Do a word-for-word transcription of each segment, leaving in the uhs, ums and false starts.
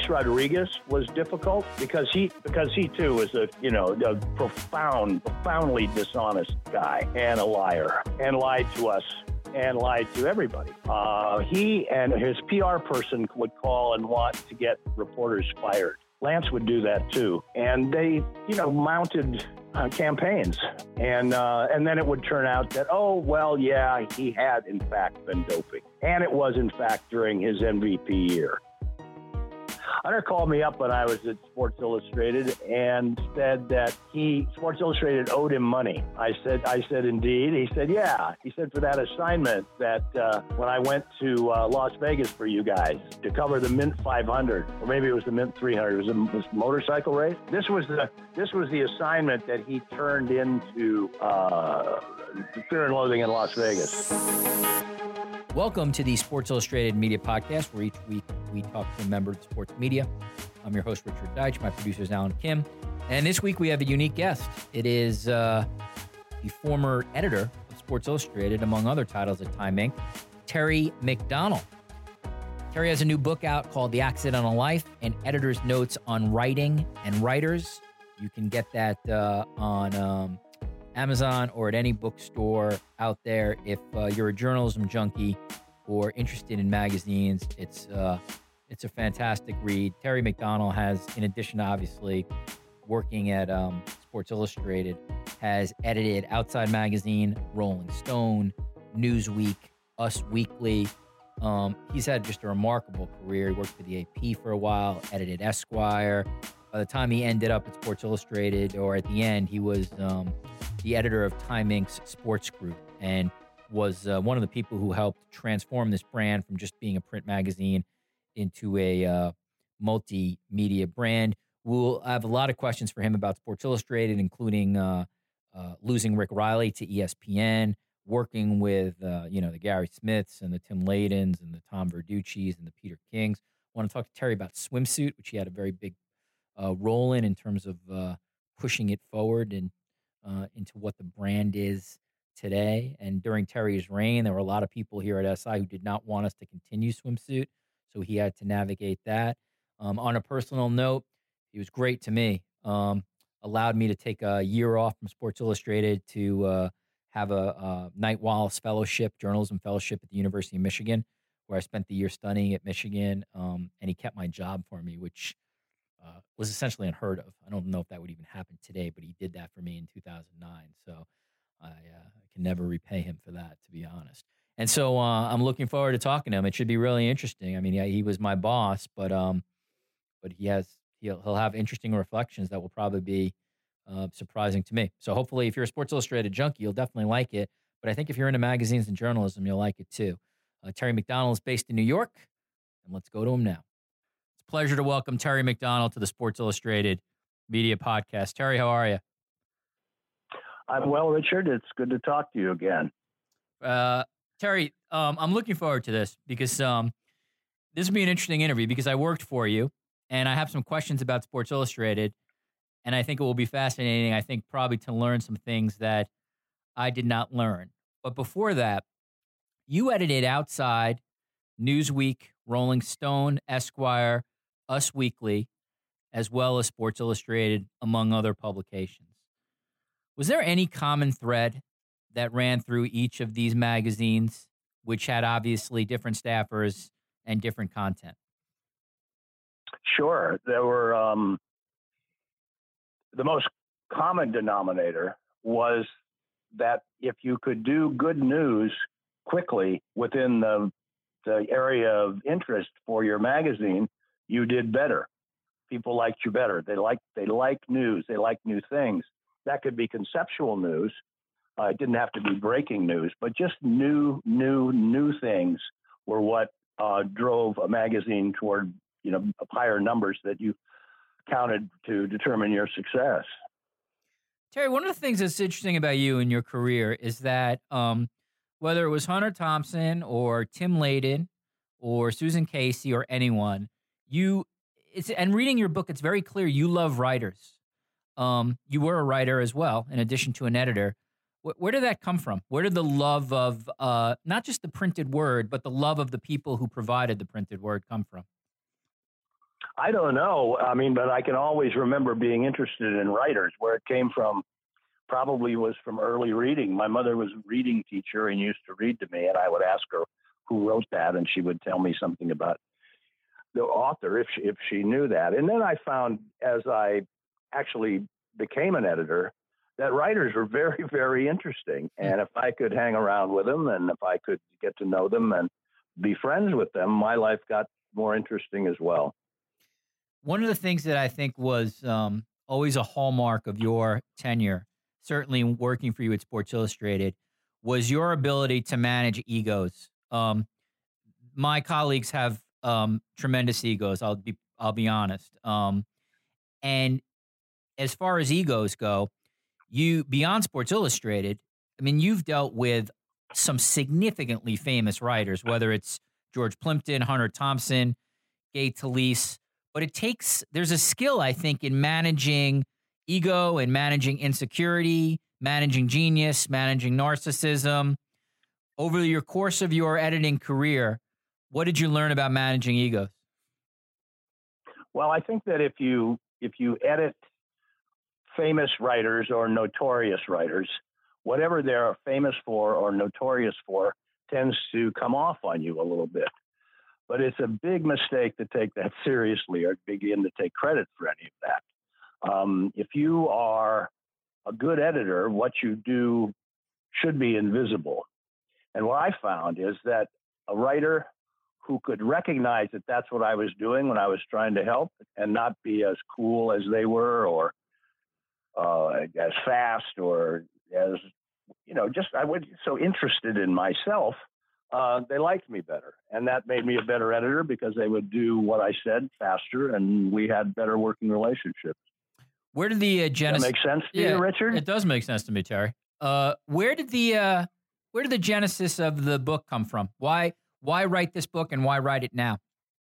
Alex Rodriguez was difficult because he because he too was a you know a profound, profoundly dishonest guy and a liar and lied to us and lied to everybody. Uh, he and his P R person would call and want to get reporters fired. Lance would do that too, and they you know mounted uh, campaigns, and uh, and then it would turn out that oh well yeah he had in fact been doping, and it was in fact during his M V P year. Hunter called me up when I was at Sports Illustrated and said that he Sports Illustrated owed him money. I said, I said, indeed. He said, yeah. He said for that assignment that uh, when I went to uh, Las Vegas for you guys to cover the Mint five hundred, or maybe it was the Mint three hundred, it was a, it was a motorcycle race. This was the this was the assignment that he turned into uh, Fear and Loathing in Las Vegas. Welcome to the Sports Illustrated Media Podcast, where each week we talk to a member of sports media. I'm your host, Richard Deitch. My producer is Alan Kim. And this week we have a unique guest. It is uh, the former editor of Sports Illustrated, among other titles at Time Incorporated, Terry McDonell. Terry has a new book out called The Accidental Life, an editor's notes on writing and writers. You can get that uh, on um, Amazon or at any bookstore out there. If uh, you're a journalism junkie or interested in magazines, it's uh, it's a fantastic read. Terry McDonell has, in addition to obviously working at um, Sports Illustrated, has edited Outside Magazine, Rolling Stone, Newsweek, Us Weekly. Um, he's had just a remarkable career. He worked for the A P for a while, edited Esquire. By the time he ended up at Sports Illustrated, or at the end, he was um, the editor of Time Incorporated's Sports Group, and was uh, one of the people who helped transform this brand from just being a print magazine into a uh, multimedia brand. We'll have a lot of questions for him about Sports Illustrated, including uh, uh, losing Rick Riley to E S P N, working with uh, you know the Gary Smiths and the Tim Ladens and the Tom Verducci's and the Peter Kings. I want to talk to Terry about Swimsuit, which he had a very big uh, role in in terms of uh, pushing it forward and uh, into what the brand is today. And during Terry's reign, there were a lot of people here at S I who did not want us to continue Swimsuit, so he had to navigate that. Um, on a personal note, he was great to me. Um, allowed me to take a year off from Sports Illustrated to uh, have a, a Knight Wallace Fellowship, Journalism Fellowship at the University of Michigan, where I spent the year studying at Michigan, um, and he kept my job for me, which uh, was essentially unheard of. I don't know if that would even happen today, but he did that for me in two thousand nine. So I uh, can never repay him for that, to be honest. And so uh, I'm looking forward to talking to him. It should be really interesting. I mean, yeah, he was my boss, but um, but he has he'll he'll have interesting reflections that will probably be uh, surprising to me. So hopefully, if you're a Sports Illustrated junkie, you'll definitely like it. But I think if you're into magazines and journalism, you'll like it too. Uh, Terry McDonell is based in New York, and let's go to him now. It's a pleasure to welcome Terry McDonell to the Sports Illustrated Media Podcast. Terry, how are you? I'm well, Richard. It's good to talk to you again. Uh, Terry, um, I'm looking forward to this because um, this will be an interesting interview because I worked for you, and I have some questions about Sports Illustrated, and I think it will be fascinating, I think probably to learn some things that I did not learn. But before that, you edited Outside, Newsweek, Rolling Stone, Esquire, Us Weekly, as well as Sports Illustrated, among other publications. Was there any common thread that ran through each of these magazines, which had obviously different staffers and different content? Sure. There were, um, the most common denominator was that if you could do good news quickly within the, the area of interest for your magazine, you did better. People liked you better. They liked, they liked news. They liked new things. That could be conceptual news. Uh, it didn't have to be breaking news, but just new, new, new things were what uh, drove a magazine toward, you know, higher numbers that you counted to determine your success. Terry, one of the things that's interesting about you and your career is that um, whether it was Hunter Thompson or Tim Layden or Susan Casey or anyone, you it's and reading your book, it's very clear you love writers. Um, you were a writer as well, in addition to an editor. Where, where did that come from? Where did the love of uh, not just the printed word, but the love of the people who provided the printed word come from? I don't know. I mean, but I can always remember being interested in writers. Where it came from probably was from early reading. My mother was a reading teacher and used to read to me, and I would ask her who wrote that, and she would tell me something about the author if she, if she knew that. And then I found, as I actually became an editor, that writers were very, very interesting. And if I could hang around with them and if I could get to know them and be friends with them, my life got more interesting as well. One of the things that I think was um, always a hallmark of your tenure, certainly working for you at Sports Illustrated, was your ability to manage egos. Um, my colleagues have um, tremendous egos. I'll be I'll be honest. Um, and as far as egos go, you beyond Sports Illustrated, I mean, you've dealt with some significantly famous writers, whether it's George Plimpton, Hunter Thompson, Gay Talese. But it takes, there's a skill, I think, in managing ego and managing insecurity, managing genius, managing narcissism. Over your course of your editing career, what did you learn about managing egos? Well, I think that if you if you edit famous writers or notorious writers, whatever they're famous for or notorious for tends to come off on you a little bit. But it's a big mistake to take that seriously or begin to take credit for any of that. Um, if you are a good editor, what you do should be invisible. And what I found is that a writer who could recognize that that's what I was doing when I was trying to help and not be as cool as they were or uh, as fast or as, you know, just I was so interested in myself. Uh, they liked me better. And that made me a better editor because they would do what I said faster and we had better working relationships. Where did the uh, genesis... Does that make sense to yeah, you, Richard? It does make sense to me, Terry. Uh, where did the uh, where did the genesis of the book come from? Why why write this book and why write it now?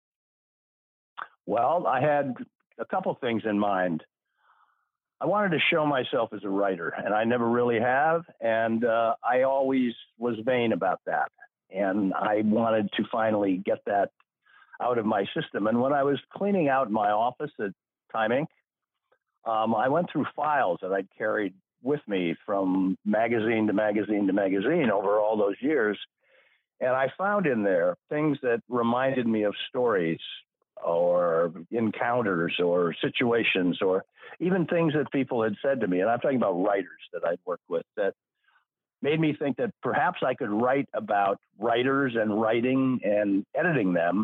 Well, I had a couple things in mind. I wanted to show myself as a writer, and I never really have. And uh, I always was vain about that. And I wanted to finally get that out of my system. And when I was cleaning out my office at Time Incorporated, um, I went through files that I'd carried with me from magazine to magazine to magazine over all those years. And I found in there things that reminded me of stories or encounters or situations or even things that people had said to me. And I'm talking about writers that I'd worked with that made me think that perhaps I could write about writers and writing and editing them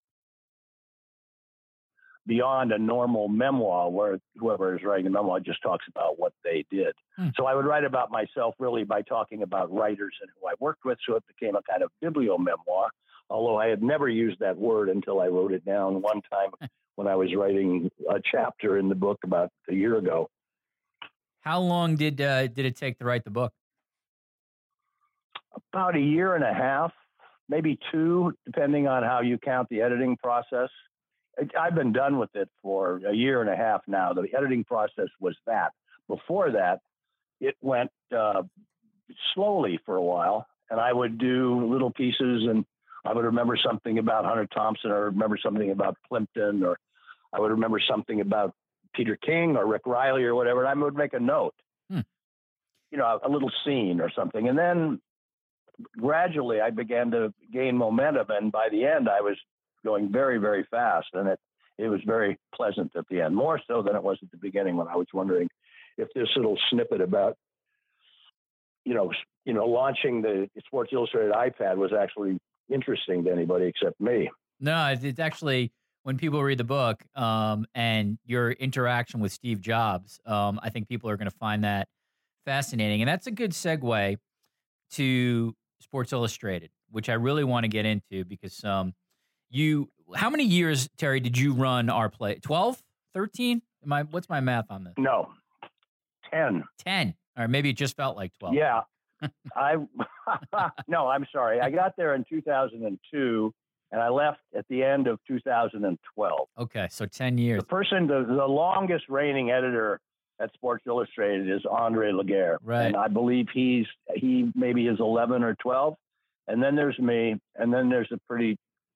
beyond a normal memoir where whoever is writing a memoir just talks about what they did. Hmm. So I would write about myself really by talking about writers and who I worked with. So it became a kind of bibliomemoir, although I had never used that word until I wrote it down one time when I was writing a chapter in the book about a year ago. How long did uh, did it take to write the book? About a year and a half, maybe two, depending on how you count the editing process. I've been done with it for a year and a half now. The editing process was that. Before that, it went uh, slowly for a while, and I would do little pieces, and I would remember something about Hunter Thompson, or remember something about Plimpton, or I would remember something about Peter King or Rick Riley or whatever, and I would make a note, hmm. you know, a little scene or something. And then gradually I began to gain momentum, and by the end I was going very, very fast, and it, it was very pleasant at the end, more so than it was at the beginning when I was wondering if this little snippet about, you know, you know, launching the Sports Illustrated iPad was actually interesting to anybody except me. No, it's actually, when people read the book um, and your interaction with Steve Jobs, um, I think people are going to find that fascinating. And that's a good segue to Sports Illustrated, which I really want to get into because um, you, how many years, Terry, did you run our play? twelve, thirteen? Am I, what's my math on this? No, ten. ten. Or maybe it just felt like twelve. Yeah. I no, I'm sorry. I got there in two thousand two, and I left at the end of two thousand twelve. Okay, so ten years. The person, the, the longest reigning editor at Sports Illustrated is Andre Laguerre, right? And I believe he's he maybe is eleven or twelve, and then there's me, and then there's a pretty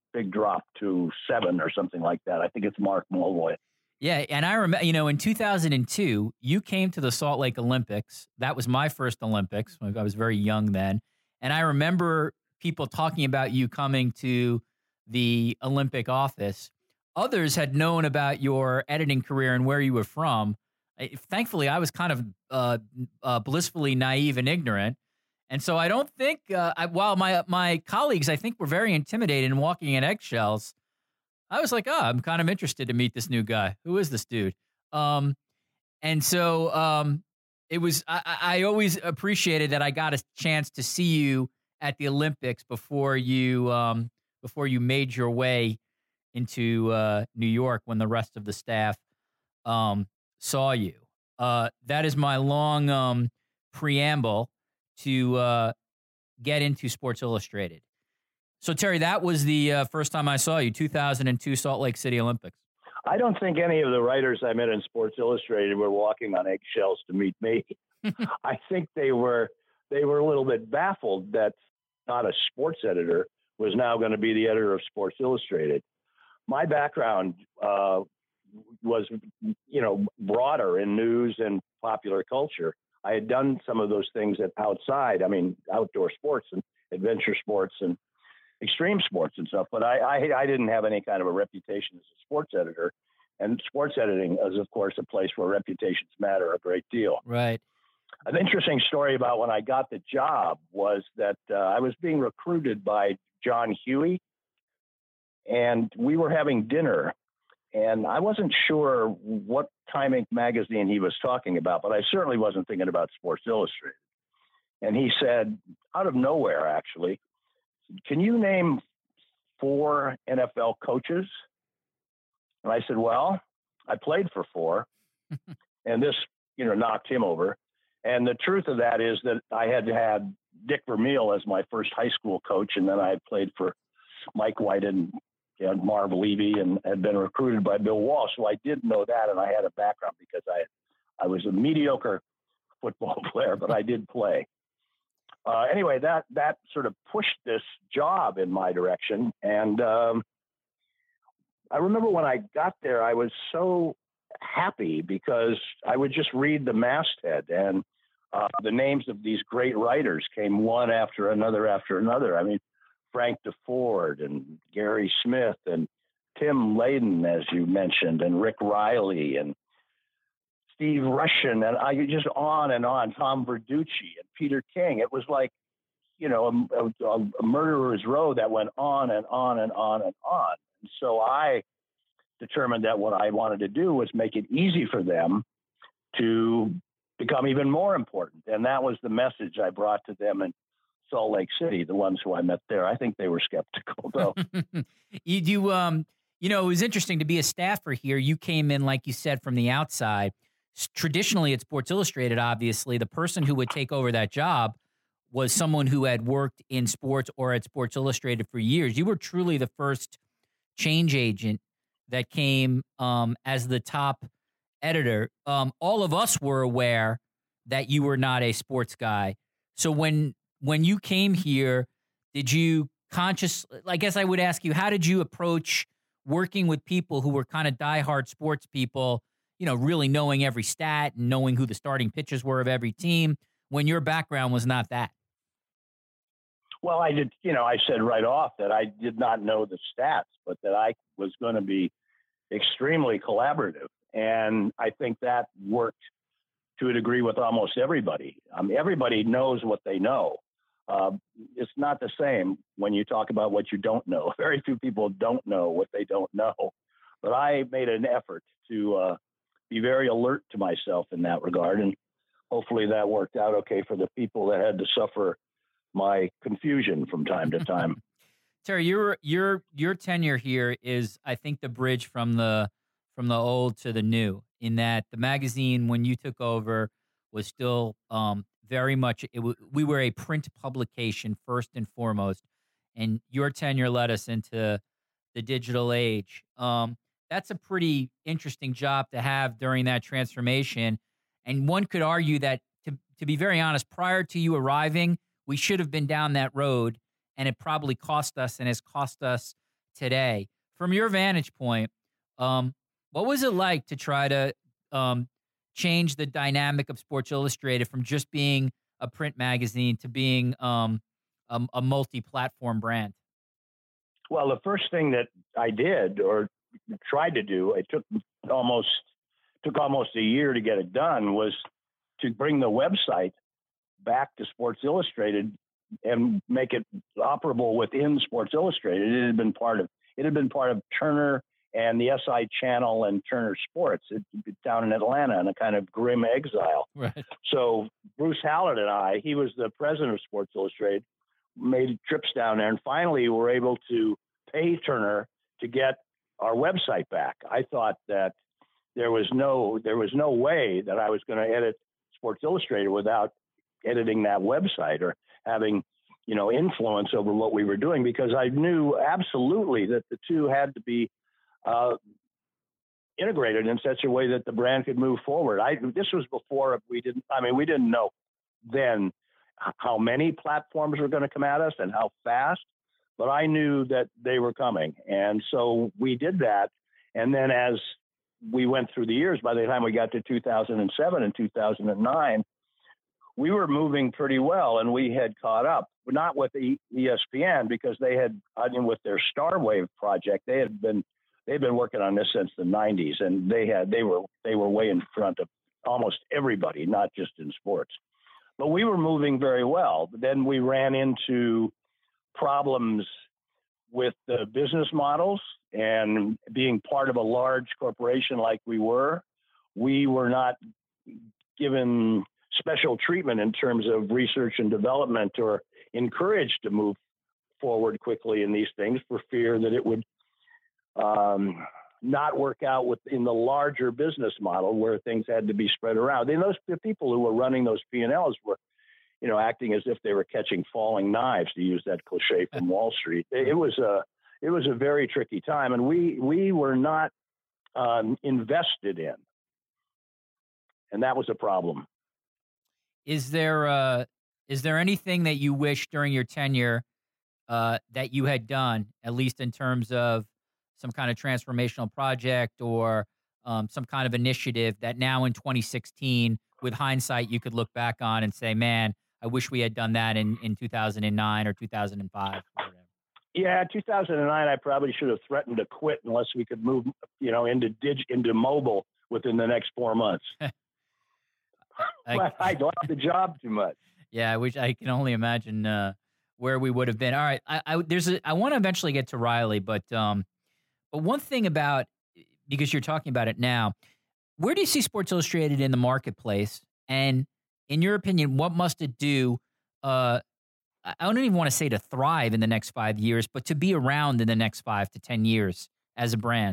big drop to seven or something like that. I think it's Mark Mulvoy. Yeah, and I remember, you know, in two thousand two, you came to the Salt Lake Olympics. That was my first Olympics. I was very young then. And I remember people talking about you coming to the Olympic office. Others had known about your editing career and where you were from. Thankfully, I was kind of uh, uh, blissfully naive and ignorant. And so I don't think, uh, I, while my my colleagues, I think, were very intimidated and walking in eggshells, I was like, oh, I'm kind of interested to meet this new guy. Who is this dude? Um, and so um, it was, I, I always appreciated that I got a chance to see you at the Olympics before you um, before you made your way into uh, New York when the rest of the staff um, saw you. Uh, that is my long um, preamble to uh, get into Sports Illustrated. So, Terry, that was the uh, first time I saw you, two thousand two Salt Lake City Olympics. I don't think any of the writers I met in Sports Illustrated were walking on eggshells to meet me. I think they were they were a little bit baffled that not a sports editor was now going to be the editor of Sports Illustrated. My background uh, was, you know, broader in news and popular culture. I had done some of those things at outside, I mean, outdoor sports and adventure sports and extreme sports and stuff, but I, I I didn't have any kind of a reputation as a sports editor, and sports editing is, of course, a place where reputations matter a great deal. Right. An interesting story about when I got the job was that uh, I was being recruited by John Huey, and we were having dinner, and I wasn't sure what Time Inc magazine he was talking about, but I certainly wasn't thinking about Sports Illustrated. And he said, out of nowhere, actually, can you name four N F L coaches? And I said, well, I played for four. And this, you know, knocked him over. And the truth of that is that I had had Dick Vermeil as my first high school coach. And then I had played for Mike White and, and Marv Levy and had been recruited by Bill Walsh. So I did know that. And I had a background because I, I was a mediocre football player, but I did play. Uh, anyway, that that sort of pushed this job in my direction. And um, I remember when I got there, I was so happy because I would just read the masthead, and uh, the names of these great writers came one after another after another. I mean, Frank DeFord and Gary Smith and Tim Layden, as you mentioned, and Rick Riley and Steve Russian, and I just on and on, Tom Verducci and Peter King. It was like, you know, a, a, a murderer's row that went on and on and on and on. And so I determined that what I wanted to do was make it easy for them to become even more important. And that was the message I brought to them in Salt Lake City, the ones who I met there. I think they were skeptical, though. you do, um, you know, it was interesting to be a staffer here. You came in, like you said, from the outside. Traditionally at Sports Illustrated, obviously, the person who would take over that job was someone who had worked in sports or at Sports Illustrated for years. You were truly the first change agent that came um, as the top editor. Um, all of us were aware that you were not a sports guy. So when when you came here, did you conscious? I guess I would ask you, how did you approach working with people who were kind of diehard sports people? You know, really knowing every stat and knowing who the starting pitchers were of every team, when your background was not that? Well, I did, you know, I said right off that I did not know the stats, but that I was going to be extremely collaborative. And I think that worked to a degree with almost everybody. I mean, everybody knows what they know. Uh, it's not the same when you talk about what you don't know. Very few people don't know what they don't know. But I made an effort to uh, be very alert to myself in that regard. And hopefully that worked out okay for the people that had to suffer my confusion from time to time. Terry, your your your tenure here is, I think, the bridge from the from the old to the new, in that the magazine, when you took over, was still um, very much, it w- we were a print publication first and foremost, and your tenure led us into the digital age. Um, that's a pretty interesting job to have during that transformation. And one could argue that, to, to be very honest, prior to you arriving, we should have been down that road, and it probably cost us and has cost us today. From your vantage point, um, what was it like to try to um, change the dynamic of Sports Illustrated from just being a print magazine to being um, a, a multi-platform brand? Well, the first thing that I did or tried to do, it took almost took almost a year to get it done, was to bring the website back to Sports Illustrated and make it operable within Sports Illustrated. It had been part of it had been part of Turner and the S I Channel and Turner Sports it, it, down in Atlanta in a kind of grim exile. Right. So Bruce Hallett and I, he was the president of Sports Illustrated, made trips down there, and finally were able to pay Turner to get our website back. I thought that there was no there was no way that I was going to edit Sports Illustrated without editing that website or having, you know, influence over what we were doing, because I knew absolutely that the two had to be uh, integrated in such a way that the brand could move forward. I this was before we didn't. I mean, we didn't know then how many platforms were going to come at us and how fast, but I knew that they were coming, and so we did that. And then as we went through the years, by the time we got to two thousand seven and two thousand nine, we were moving pretty well, and we had caught up, but not with E S P N, because they had, I mean, with their Starwave project, they had been they've been working on this since the nineties, and they had they were they were way in front of almost everybody, not just in sports. But we were moving very well. But then we ran into problems with the business models, and being part of a large corporation like we were, we were not given special treatment in terms of research and development or encouraged to move forward quickly in these things for fear that it would um, not work out within the larger business model where things had to be spread around. And those the people who were running those P and Ls were, you know, acting as if they were catching falling knives, to use that cliche from Wall Street. It, it was a it was a very tricky time, and we we were not um, invested in, and that was a problem. Is there uh, is there anything that you wish during your tenure uh, that you had done, at least in terms of some kind of transformational project or um, some kind of initiative that now in twenty sixteen, with hindsight, you could look back on and say, man, I wish we had done that in, in two thousand nine or two thousand five? Or whatever. Yeah, two thousand nine, I probably should have threatened to quit unless we could move, you know, into dig, into mobile within the next four months. I, I liked the job too much. Yeah, I wish I can only imagine uh, where we would have been. All right, I, I there's a, I want to eventually get to Riley, but um, but one thing about, because you're talking about it now, where do you see Sports Illustrated in the marketplace? And in your opinion, what must it do? Uh, I don't even want to say to thrive in the next five years, but to be around in the next five to ten years as a brand.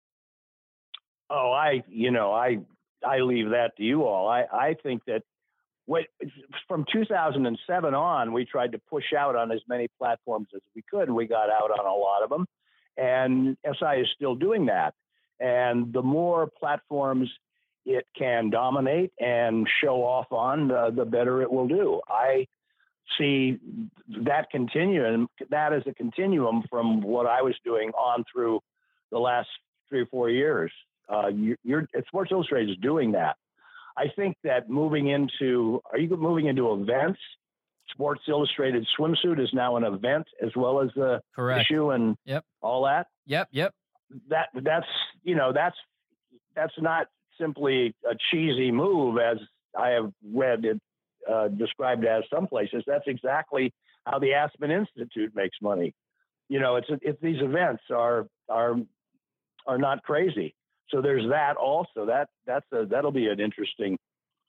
Oh, I, you know, I, I leave that to you all. I, I think that what, from two thousand seven on, we tried to push out on as many platforms as we could. We got out on a lot of them, and S I is still doing that. And the more platforms it can dominate and show off on, the, the better it will do. I see that continuum, that as a continuum from what I was doing on through the last three or four years. Uh, you, you're, Sports Illustrated is doing that. I think that moving into, are you moving into events? Sports Illustrated swimsuit is now an event as well as the Correct. issue and Yep. all that. Yep. Yep. That that's you know that's that's not simply a cheesy move, as I have read it uh, described as some places. That's exactly how the Aspen Institute makes money. You know, it's it's these events are are are not crazy. So there's that also. That that's a that'll be an interesting.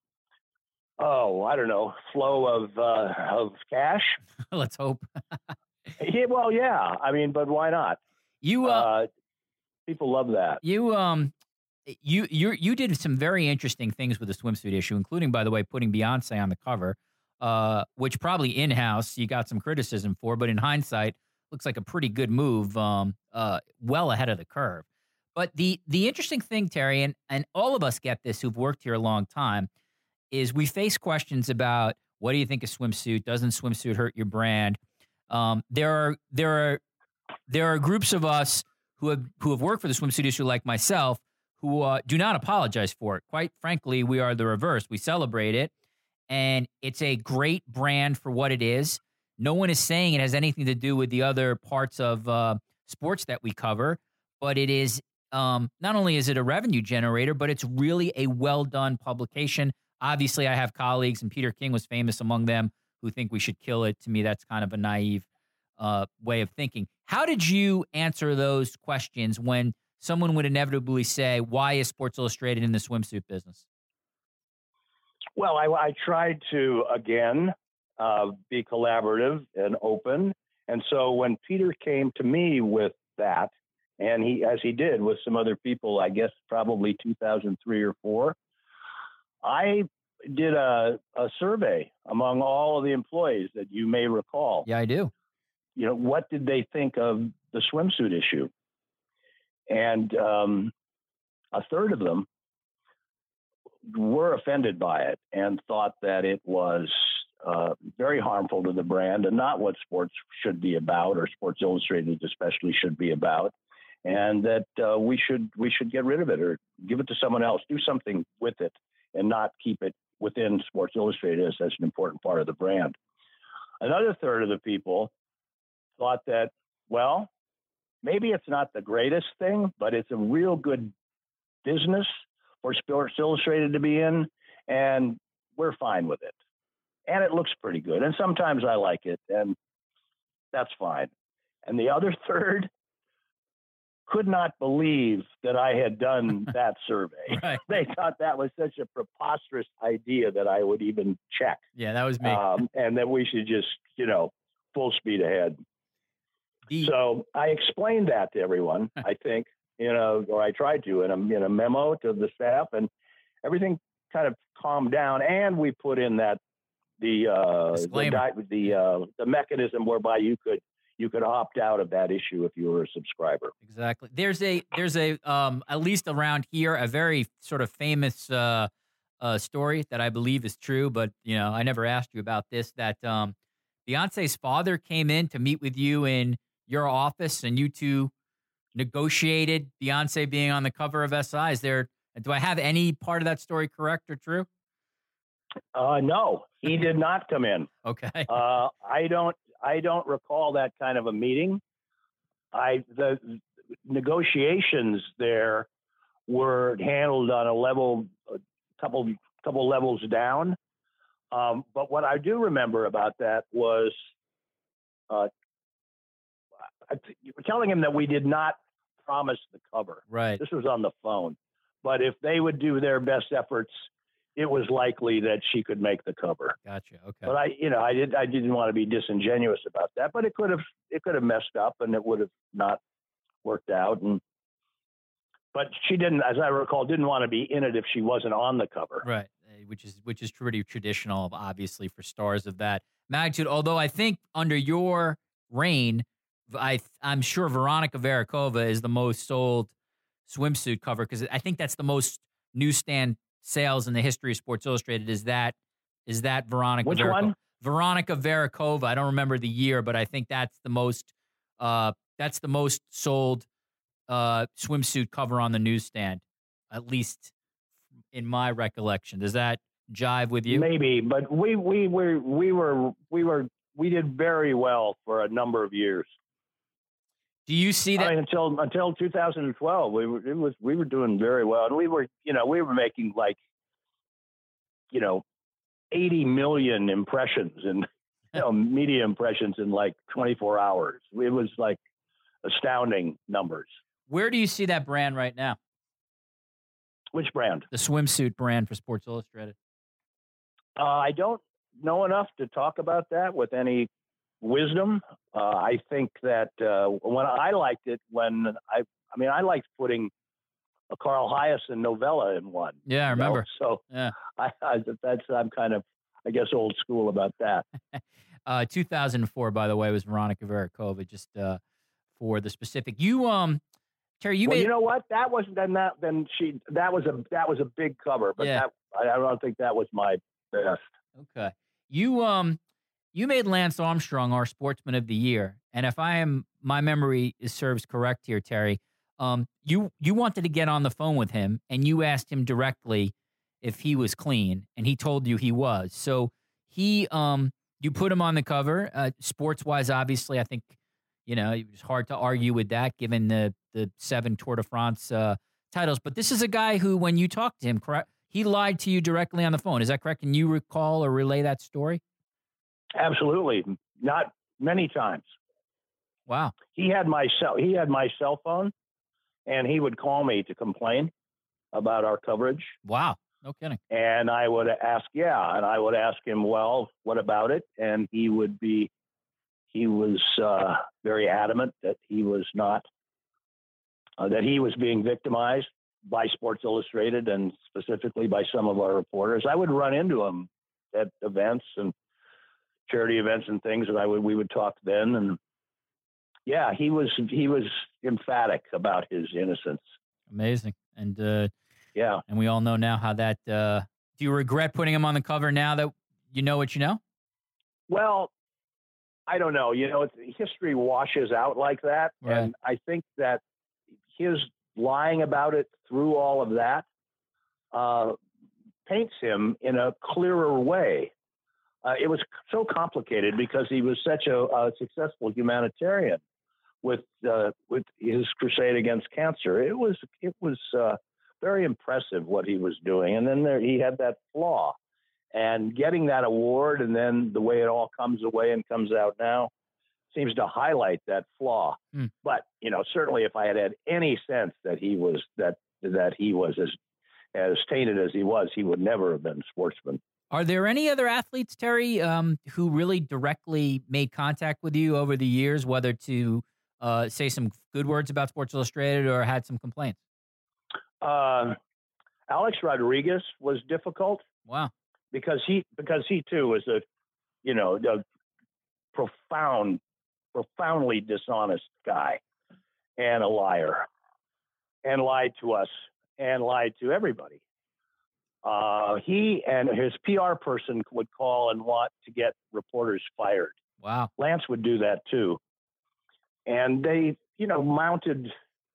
Oh, I don't know, flow of uh, of cash. Let's hope. Yeah, well, yeah. I mean, but why not? You uh, uh people love that. You um you you you did some very interesting things with the swimsuit issue, including, by the way, putting Beyonce on the cover, uh, which probably in-house you got some criticism for, but in hindsight looks like a pretty good move, um, uh, well ahead of the curve. But the the interesting thing, Terry, and and all of us get this who've worked here a long time, is we face questions about, what do you think of swimsuit? Doesn't swimsuit hurt your brand? Um, there are there are there are groups of us who have who have worked for the swimsuit issue, like myself, who uh, do not apologize for it. Quite frankly, we are the reverse. We celebrate it, and it's a great brand for what it is. No one is saying it has anything to do with the other parts of uh, sports that we cover, but it is um, not only is it a revenue generator, but it's really a well-done publication. Obviously, I have colleagues, and Peter King was famous among them, who think we should kill it. To me, that's kind of a naive uh, way of thinking. How did you answer those questions when someone would inevitably say, why is Sports Illustrated in the swimsuit business? Well, I, I tried to, again, uh, be collaborative and open. And so when Peter came to me with that, and he, as he did with some other people, I guess probably two thousand three or four, I did a, a survey among all of the employees that you may recall. Yeah, I do. You know, what did they think of the swimsuit issue? And um, a third of them were offended by it and thought that it was uh, very harmful to the brand and not what sports should be about, or Sports Illustrated especially should be about, and that uh, we should we should get rid of it or give it to someone else, do something with it, and not keep it within Sports Illustrated as, as an important part of the brand. Another third of the people thought that, well, maybe it's not the greatest thing, but it's a real good business for Sports Illustrated to be in, and we're fine with it. And it looks pretty good. And sometimes I like it, and that's fine. And the other third could not believe that I had done that survey. Right. They thought that was such a preposterous idea that I would even check. Yeah, that was me. Um, and that we should just, you know, full speed ahead. The- so I explained that to everyone, I think, you know, or I tried to in a, in a memo to the staff, and everything kind of calmed down. And we put in that the uh, Disclaimer. the the, uh, the mechanism whereby you could you could opt out of that issue if you were a subscriber. Exactly. There's a there's a um at least around here a very sort of famous uh, uh story that I believe is true, but you know I never asked you about this. That um, Beyonce's father came in to meet with you in your office, and you two negotiated Beyonce being on the cover of S I. Is there? Do I have any part of that story correct or true? Uh, no, he did not come in. Okay. Uh, I don't. I don't recall that kind of a meeting. I the negotiations there were handled on a level, a couple couple levels down. Um, but what I do remember about that was uh, telling him that we did not promise the cover. Right. This was on the phone. But if they would do their best efforts, it was likely that she could make the cover. Gotcha. Okay. But I, you know, I did. I didn't want to be disingenuous about that. But it could have. It could have messed up, and it would have not worked out. And but she didn't, as I recall, didn't want to be in it if she wasn't on the cover. Right. Which is which is pretty traditional, obviously, for stars of that magnitude. Although I think under your reign, I I'm sure Veronika Varakova is the most sold swimsuit cover, because I think that's the most newsstand sales in the history of Sports Illustrated. Is that is that Veronika? Which Varakova. one? Veronika Varakova. I don't remember the year, but I think that's the most uh, that's the most sold uh, swimsuit cover on the newsstand, at least in my recollection. Does that jive with you? Maybe, but we we were we were we were we did very well for a number of years. Do you see that I mean, until until two thousand twelve? We were it was we were doing very well, and we were you know we were making like you know eighty million impressions and you know media impressions in like twenty-four hours. It was like astounding numbers. Where do you see that brand right now? Which brand? The swimsuit brand for Sports Illustrated. Uh, I don't know enough to talk about that with any wisdom. Uh, I think that uh, when I liked it, when I, I mean, I liked putting a Carl Hiaasen novella in one. Yeah, I remember. Know? So yeah, I, I, that's I'm kind of, I guess, old school about that. uh, two thousand four, by the way, was Veronika Varakova. Just uh, for the specific, you um, Terry, you well, made. You know what? That wasn't then. That then she. That was a that was a big cover, but Yeah. that I, I don't think that was my best. Okay, you um. you made Lance Armstrong our Sportsman of the Year, and if I am my memory is serves correct here, Terry, um, you you wanted to get on the phone with him, and you asked him directly if he was clean, and he told you he was. So he, um, you put him on the cover, uh, sports wise. Obviously, I think you know it was hard to argue with that, given the the seven Tour de France uh, titles. But this is a guy who, when you talked to him, correct, he lied to you directly on the phone. Is that correct? Can you recall or relay that story? Absolutely, not many times. Wow. He had my cell. He had my cell phone, and he would call me to complain about our coverage. Wow. No kidding. And I would ask, yeah, and I would ask him, well, what about it? And he would be, he was uh, very adamant that he was not, uh, that he was being victimized by Sports Illustrated and specifically by some of our reporters. I would run into him at events and charity events and things, and I would we would talk then. And yeah, he was he was emphatic about his innocence. Amazing. And uh, yeah, and we all know now how that. Uh, do you regret putting him on the cover now that you know what you know? Well, I don't know. You know, it's, history washes out like that, right. And I think that his lying about it through all of that uh, paints him in a clearer way. Uh, it was so complicated because he was such a, a successful humanitarian with uh, with his crusade against cancer. It was it was uh, very impressive what he was doing, and then there he had that flaw, and getting that award, and then the way it all comes away and comes out now seems to highlight that flaw. Mm. But you know, certainly, if I had had any sense that he was that that he was as as tainted as he was, he would never have been a sportsman. Are there any other athletes, Terry, um, who really directly made contact with you over the years, whether to uh, say some good words about Sports Illustrated or had some complaints? Uh, Alex Rodriguez was difficult. Wow. Because he because he too was a, you know, a profound, profoundly dishonest guy and a liar, and lied to us and lied to everybody. Uh, he and his P R person would call and want to get reporters fired. Wow. Lance would do that too. And they, you know, mounted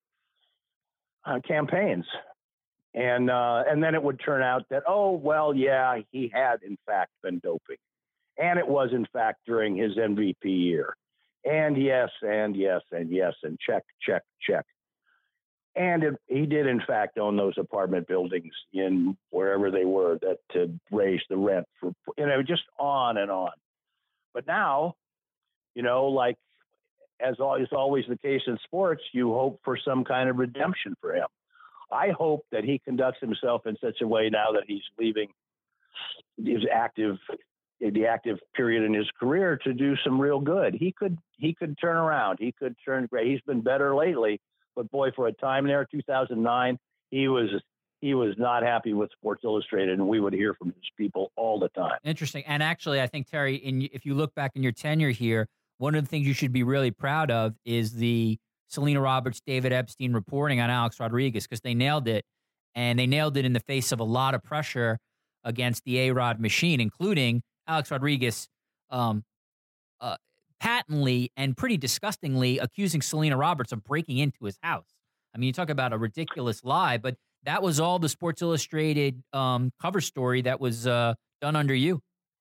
uh, campaigns. And uh, and then it would turn out that, oh, well, yeah, he had, in fact, been doping. And it was, in fact, during his M V P year. And yes, and yes, and yes, and check, check, check. And it, he did, in fact, own those apartment buildings in wherever they were that to raise the rent for, you know, just on and on. But now, you know, like as is always the case in sports, you hope for some kind of redemption for him. I hope that he conducts himself in such a way now that he's leaving his active, the active period in his career to do some real good. He could, he could turn around. He could turn great. He's been better lately. But boy, for a time there, two thousand nine, he was he was not happy with Sports Illustrated, and we would hear from his people all the time. Interesting. And actually, I think, Terry, in, if you look back in your tenure here, one of the things you should be really proud of is the Selena Roberts, David Epstein reporting on Alex Rodriguez, because they nailed it, and they nailed it in the face of a lot of pressure against the A-Rod machine, including Alex Rodriguez um, uh, patently and pretty disgustingly accusing Selena Roberts of breaking into his house. I mean, you talk about a ridiculous lie, but that was all the Sports Illustrated um, cover story that was uh, done under you.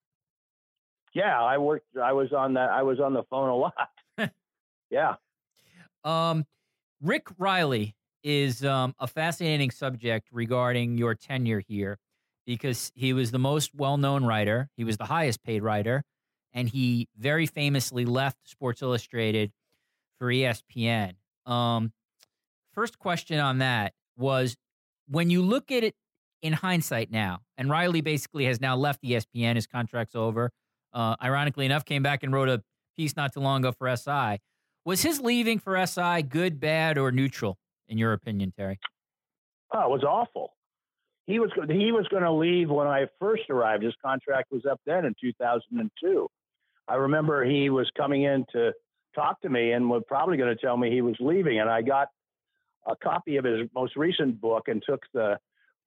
Yeah, I worked. I was on that. I was on the phone a lot. Yeah. Um, Rick Reilly is um, a fascinating subject regarding your tenure here, because he was the most well-known writer. He was the highest paid writer. And he very famously left Sports Illustrated for E S P N. Um, first question on that was, when you look at it in hindsight now, and Reilly basically has now left E S P N, his contract's over. Uh, ironically enough, came back and wrote a piece not too long ago for S I. Was his leaving for S I good, bad, or neutral, in your opinion, Terry? Oh, it was awful. He was he was going to leave when I first arrived. His contract was up then in two thousand two. I remember he was coming in to talk to me and was probably going to tell me he was leaving. And I got a copy of his most recent book and took the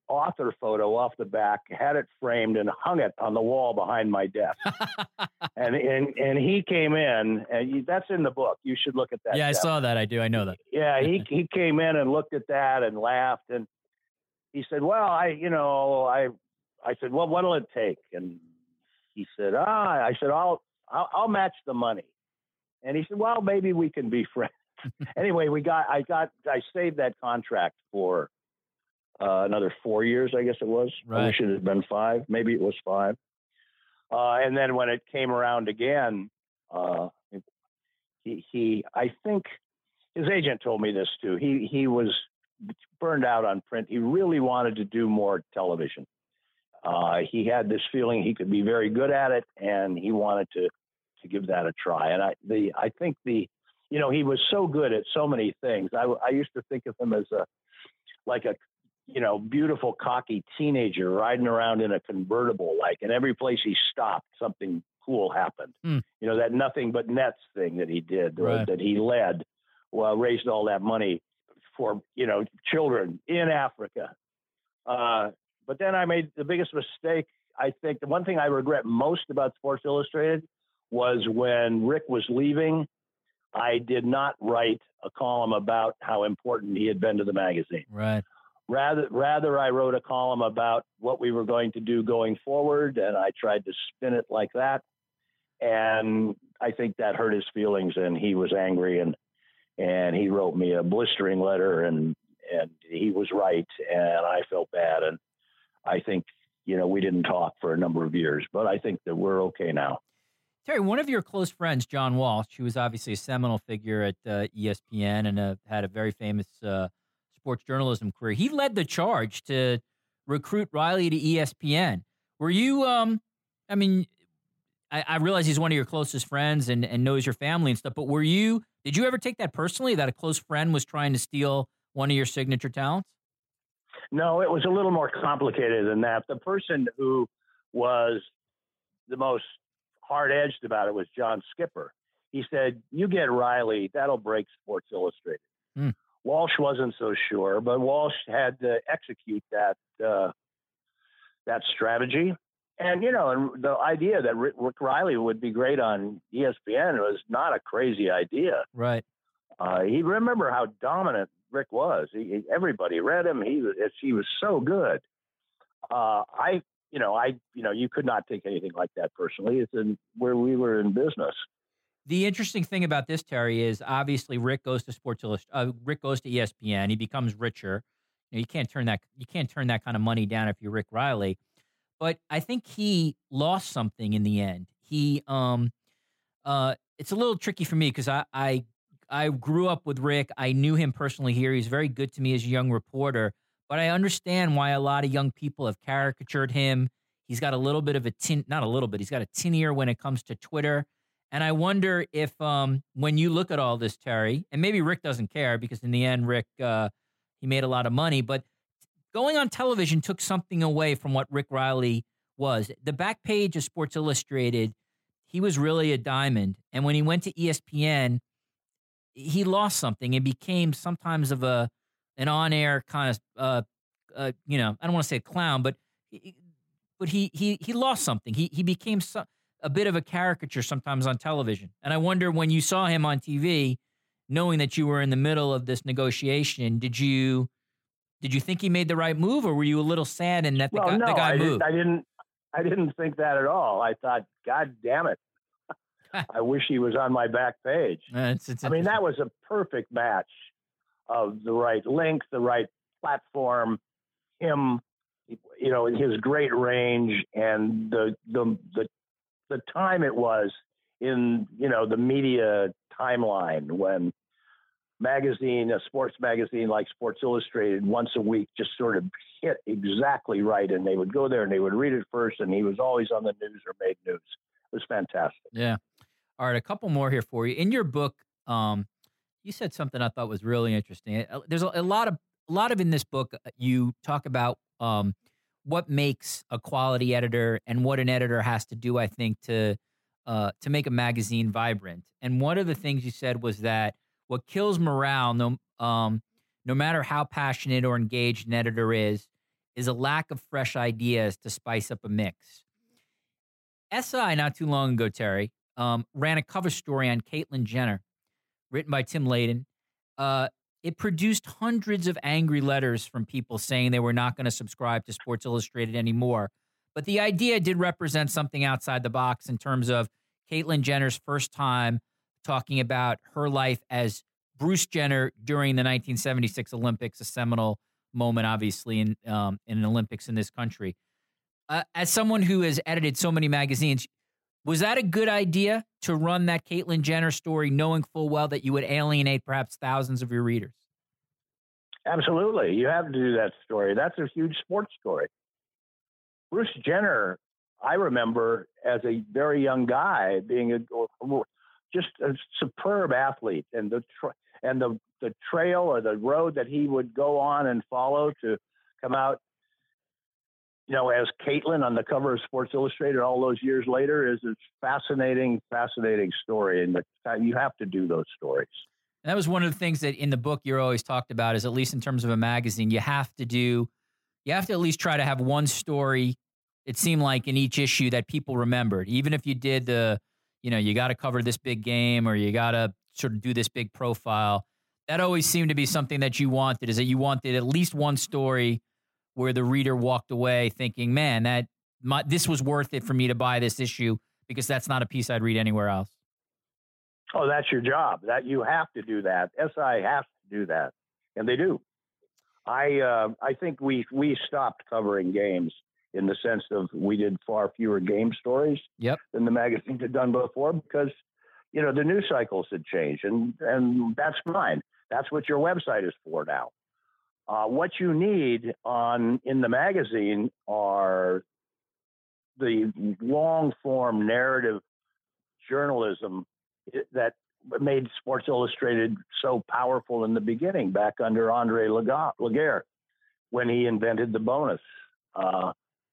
author photo off the back, had it framed, and hung it on the wall behind my desk. and, and and he came in, and he, that's in the book. You should look at that. Yeah, I Jeff. saw that. I do. I know that. Yeah, he he came in and looked at that and laughed, and he said, "Well, I, you know, I." I said, "Well, what'll it take?" And he said, "Ah," I said, "I'll, I'll, I'll match the money." And he said, "Well, maybe we can be friends." Anyway, we got, I got, I saved that contract for uh, another four years, I guess it was. Right. I wish it had been five. Maybe it was five. Uh, and then when it came around again, uh, he, he, I think his agent told me this too. He, he was burned out on print. He really wanted to do more television. Uh, he had this feeling he could be very good at it, and he wanted to, to give that a try. And I, the, I think the, you know, he was so good at so many things. I, I used to think of him as a, like a, you know, beautiful, cocky teenager riding around in a convertible, like, and every place he stopped, something cool happened. Mm. You know, that nothing but nets thing that he did, right. or that he led, well, raised all that money for, you know, children in Africa. Uh, But then I made the biggest mistake. I think the one thing I regret most about Sports Illustrated was when Rick was leaving, I did not write a column about how important he had been to the magazine. Right. Rather, rather I wrote a column about what we were going to do going forward, and I tried to spin it like that. And I think that hurt his feelings, and he was angry, and and he wrote me a blistering letter, and and he was right, and I felt bad, and I think, you know, we didn't talk for a number of years, but I think that we're okay now. Terry, one of your close friends, John Walsh, who was obviously a seminal figure at uh, E S P N and uh, had a very famous uh, sports journalism career, he led the charge to recruit Riley to E S P N. Were you, um, I mean, I, I realize he's one of your closest friends and, and knows your family and stuff, but were you, did you ever take that personally, that a close friend was trying to steal one of your signature talents? No, it was a little more complicated than that. The person who was the most hard-edged about it was John Skipper. He said, "You get Riley, that'll break Sports Illustrated." Mm. Walsh wasn't so sure, but Walsh had to execute that uh, that strategy. And, you know, and the idea that Rick, Rick Riley would be great on E S P N was not a crazy idea. Right. Uh, he remember how dominant Rick was. He, he, everybody read him. He was, he was so good. Uh, I, you know, I, you know, you could not take anything like that personally. It's in where we were in business. The interesting thing about this, Terry, is obviously Rick goes to Sports Illustrated. Uh, Rick goes to E S P N. He becomes richer. You know, you can't turn that. You can't turn that kind of money down if you're Rick Riley. But I think he lost something in the end. He, um, uh, it's a little tricky for me because I, I. I grew up with Rick. I knew him personally here. He's very good to me as a young reporter, but I understand why a lot of young people have caricatured him. He's got a little bit of a tin, not a little bit, he's got a tin ear when it comes to Twitter. And I wonder if um, when you look at all this, Terry, and maybe Rick doesn't care because in the end, Rick, uh, he made a lot of money, but going on television took something away from what Rick Riley was. The back page of Sports Illustrated, he was really a diamond. And when he went to E S P N, he lost something and became sometimes of a an on-air kind of, uh, uh, you know, I don't want to say a clown, but but he he he lost something. He he became so, a bit of a caricature sometimes on television. And I wonder when you saw him on T V, knowing that you were in the middle of this negotiation, did you did you think he made the right move, or were you a little sad and that the, well, guy, no, the guy I moved? Didn't, I didn't. I didn't think that at all. I thought, God damn it. I wish he was on my back page. Uh, it's, it's I mean, that was a perfect match of the right length, the right platform, him, you know, his great range, and the the the the time it was in, you know, the media timeline when magazine, a sports magazine like Sports Illustrated once a week just sort of hit exactly right, and they would go there and they would read it first, and he was always on the news or made news. It was fantastic. Yeah. All right, a couple more here for you. In your book, um, you said something I thought was really interesting. There's a, a lot of a lot of in this book. You talk about um, what makes a quality editor and what an editor has to do, I think, to uh, to make a magazine vibrant. And one of the things you said was that what kills morale, no um, no matter how passionate or engaged an editor is, is a lack of fresh ideas to spice up a mix. S I, not too long ago, Terry, um, ran a cover story on Caitlyn Jenner, written by Tim Layden. Uh, it produced hundreds of angry letters from people saying they were not going to subscribe to Sports Illustrated anymore. But the idea did represent something outside the box in terms of Caitlyn Jenner's first time talking about her life as Bruce Jenner during the nineteen seventy-six Olympics, a seminal moment, obviously, in um, in an Olympics in this country. Uh, as someone who has edited so many magazines, was that a good idea to run that Caitlyn Jenner story, knowing full well that you would alienate perhaps thousands of your readers? Absolutely. You have to do that story. That's a huge sports story. Bruce Jenner, I remember as a very young guy being a, just a superb athlete, and the and the the trail or the road that he would go on and follow to come out, you know, as Caitlyn on the cover of Sports Illustrated all those years later is a fascinating, fascinating story. And you have to do those stories. And that was one of the things that in the book you're always talked about is, at least in terms of a magazine, you have to do, you have to at least try to have one story, it seemed like, in each issue that people remembered. Even if you did the, you know, you got to cover this big game or you got to sort of do this big profile. That always seemed to be something that you wanted, is that you wanted at least one story where the reader walked away thinking, man, that my, this was worth it for me to buy this issue, because that's not a piece I'd read anywhere else. Oh, that's your job. That you have to do that. S I has to do that, and they do. I uh, I think we we stopped covering games in the sense of we did far fewer game stories yep. than the magazine had done before, because you know the news cycles had changed, and and that's fine. That's what your website is for now. Uh, what you need on in the magazine are the long form narrative journalism that made Sports Illustrated so powerful in the beginning, back under Andre Laguerre, when he invented the bonus. Uh,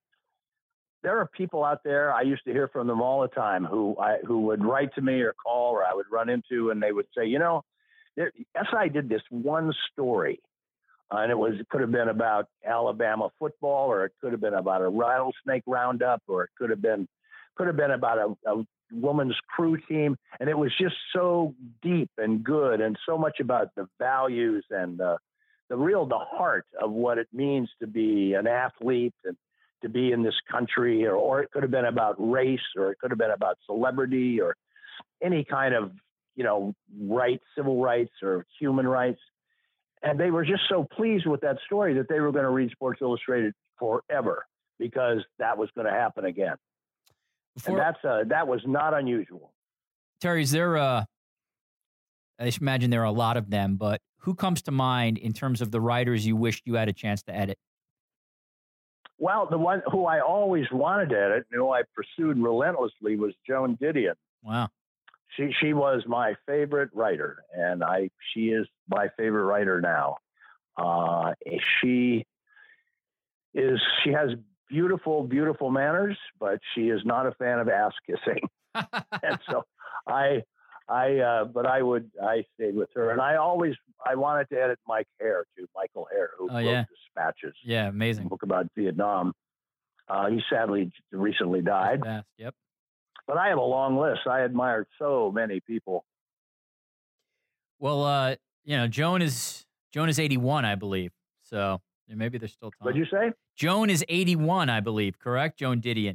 there are people out there, I used to hear from them all the time, who I, who would write to me or call, or I would run into, and they would say, you know, there, S I did this one story. Uh, and it was it could have been about Alabama football, or it could have been about a rattlesnake roundup, or it could have been could have been about a, a women's crew team. And it was just so deep and good, and so much about the values and uh, the real the heart of what it means to be an athlete and to be in this country. Or, or it could have been about race, or it could have been about celebrity, or any kind of you know rights, civil rights, or human rights. And they were just so pleased with that story that they were going to read Sports Illustrated forever, because that was going to happen again. Before, and that's uh, that was not unusual. Terry, is there a, I should imagine there are a lot of them, but who comes to mind in terms of the writers you wished you had a chance to edit? Well, the one who I always wanted to edit, and who I pursued relentlessly, was Joan Didion. Wow. She she was my favorite writer, and I she is my favorite writer now. Uh, she is she has beautiful, beautiful manners, but she is not a fan of ass kissing. And so I I uh, but I would I stayed with her, and I always I wanted to edit Mike Hare too, Michael Hare, who oh, wrote yeah. Dispatches. Yeah, amazing. A book about Vietnam. Uh, he sadly recently died. Fast, yep. But I have a long list. I admired so many people. Well, uh, you know, Joan is Joan is eighty-one, I believe. So yeah, maybe there's still time. What'd you say? Joan is eighty-one, I believe. Correct, Joan Didion.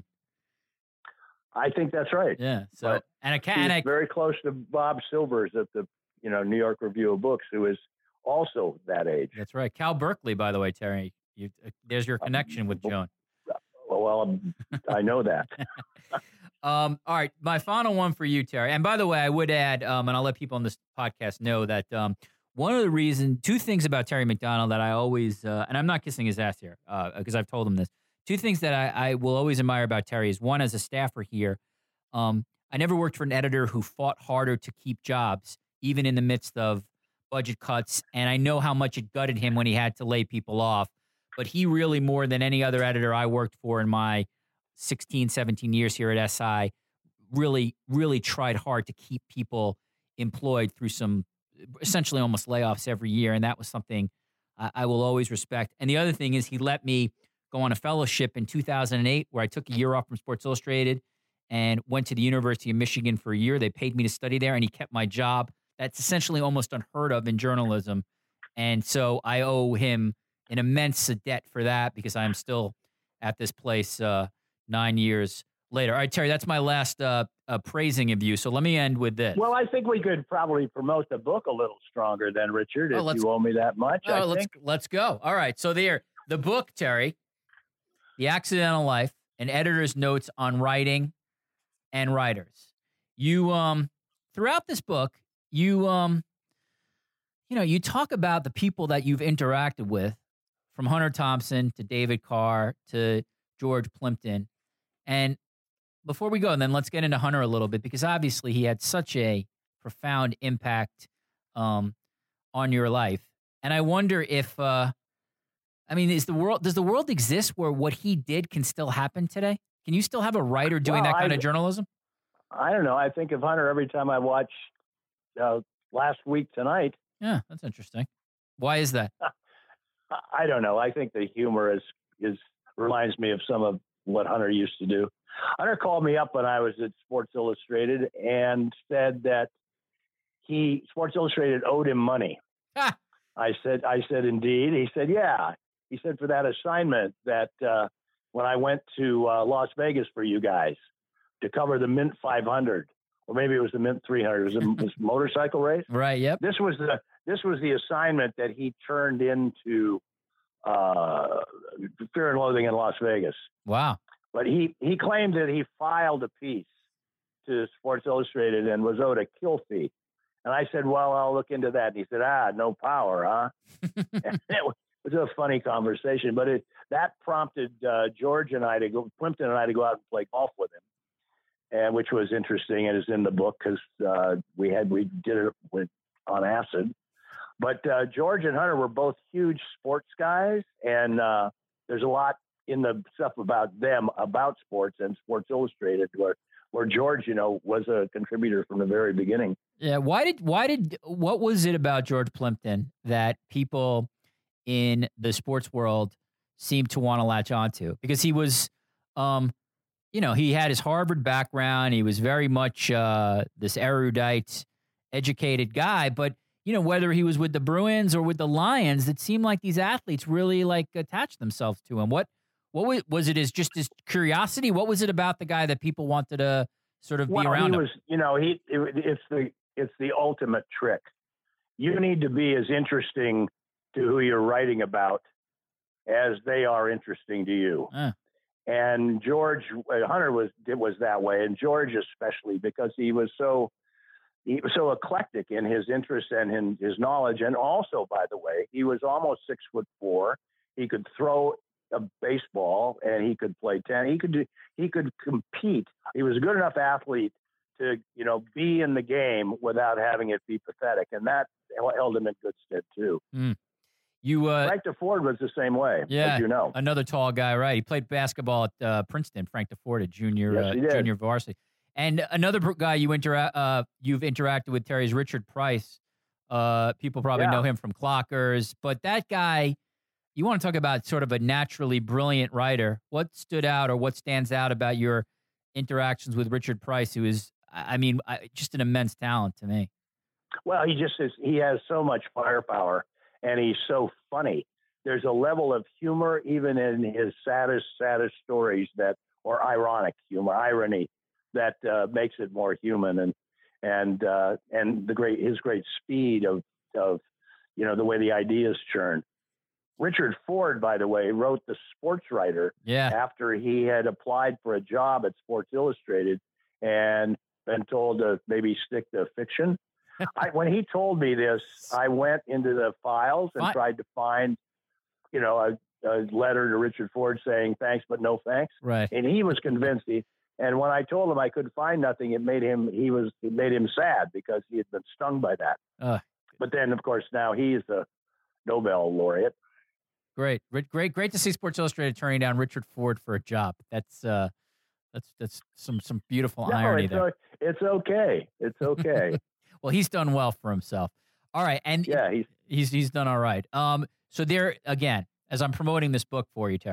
I think that's right. Yeah. So but and a cat she's and a, very close to Bob Silvers at the you know New York Review of Books, who is also that age. That's right. Cal Berkeley, by the way, Terry. You, uh, there's your connection with Joan. Well, well I know that. Um, all right, my final one for you, Terry. And by the way, I would add, um, and I'll let people on this podcast know that um, one of the reasons, two things about Terry McDonald that I always, uh, and I'm not kissing his ass here, because uh, I've told him this. Two things that I, I will always admire about Terry is, one, as a staffer here, um, I never worked for an editor who fought harder to keep jobs, even in the midst of budget cuts. And I know how much it gutted him when he had to lay people off. But he really, more than any other editor I worked for in my sixteen, seventeen years here at S I, really, really tried hard to keep people employed through some essentially almost layoffs every year. And that was something I, I will always respect. And the other thing is, he let me go on a fellowship in two thousand eight where I took a year off from Sports Illustrated and went to the University of Michigan for a year. They paid me to study there, and he kept my job. That's essentially almost unheard of in journalism. And so I owe him an immense debt for that because I am still at this place uh, nine years later. All right, Terry, that's my last uh, uh, praising of you. So let me end with this. Well, I think we could probably promote the book a little stronger than Richard, oh, if you owe me that much. Oh, I let's, think. let's go. All right. So there, the book, Terry, The Accidental Life, an editor's notes on writing and writers. You, um, throughout this book, you, um, you know, you talk about the people that you've interacted with, from Hunter Thompson to David Carr to George Plimpton. And before we go, and then let's get into Hunter a little bit, because obviously he had such a profound impact um, on your life. And I wonder if, uh, I mean, is the world does the world exist where what he did can still happen today? Can you still have a writer doing well, that kind I, of journalism? I don't know. I think of Hunter every time I watch uh, Last Week Tonight. Yeah, that's interesting. Why is that? I don't know. I think the humor is is reminds me of some of what Hunter used to do. Hunter called me up when I was at Sports Illustrated and said that he Sports Illustrated owed him money. Ah. I said, I said, indeed. He said, yeah. He said, for that assignment that uh, when I went to uh, Las Vegas for you guys to cover the Mint five hundred, or maybe it was the Mint three hundred, it was a, it was a motorcycle race. Right. Yep. This was the this was the assignment that he turned into uh, Fear and Loathing in Las Vegas. Wow. But he, he claimed that he filed a piece to Sports Illustrated and was owed a kill fee. And I said, well, I'll look into that. And he said, ah, no power, huh? And it was a funny conversation. But it, that prompted uh, George and I to go, Plimpton and I to go out and play golf with him, and which was interesting and is in the book because uh, we had we did it with on acid. But uh, George and Hunter were both huge sports guys, and uh, there's a lot in the stuff about them, about sports and Sports Illustrated, where where George, you know, was a contributor from the very beginning. Yeah. Why did, why did, what was it about George Plimpton that people in the sports world seemed to want to latch onto? Because he was, um, you know, he had his Harvard background. He was very much uh, this erudite, educated guy. But, you know, whether he was with the Bruins or with the Lions, it seemed like these athletes really like attached themselves to him. What, what was, was it? As just his curiosity? What was it about the guy that people wanted to sort of well, be around he him? was, you know, he it, it's the it's the ultimate trick. You need to be as interesting to who you're writing about as they are interesting to you. Uh. And George Hunter was it was that way, and George especially because he was so he was so eclectic in his interests and in his knowledge, and also, by the way, he was almost six foot four. He could throw a baseball and he could play tennis. He could do, he could compete. He was a good enough athlete to, you know, be in the game without having it be pathetic. And that held him in good stead too. Mm. You, uh, Frank DeFord was the same way, yeah, as you know. Another tall guy, right? He played basketball at uh, Princeton, Frank DeFord, at junior, Yes, uh, he did. junior varsity. And another guy you intera- uh, you've interacted with, Terry, is Richard Price. Uh, people probably Yeah. know him from Clockers, but that guy, you want to talk about sort of a naturally brilliant writer. What stood out or what stands out about your interactions with Richard Price, who is, I mean, just an immense talent to me? Well, he just is, he has so much firepower and he's so funny. There's a level of humor even in his saddest, saddest stories that, or ironic humor, irony that uh, makes it more human. And, and, uh, and the great, his great speed of, of, you know, the way the ideas churn. Richard Ford, by the way, wrote The Sports Writer yeah. after he had applied for a job at Sports Illustrated and been told to maybe stick to fiction. I, when he told me this, I went into the files and what? tried to find, you know, a, a letter to Richard Ford saying thanks, but no thanks. Right. And he was convinced. He, and when I told him I couldn't find nothing, it made him, he was, it made him sad because he had been stung by that. Uh, but then, of course, now he's the Nobel laureate. Great, great, great to see Sports Illustrated turning down Richard Ford for a job. That's uh, that's that's some some beautiful no, irony it's there. O- it's okay. It's okay. Well, he's done well for himself. All right, and yeah, he's he's he's done all right. Um, so there again, as I'm promoting this book for you, Terry,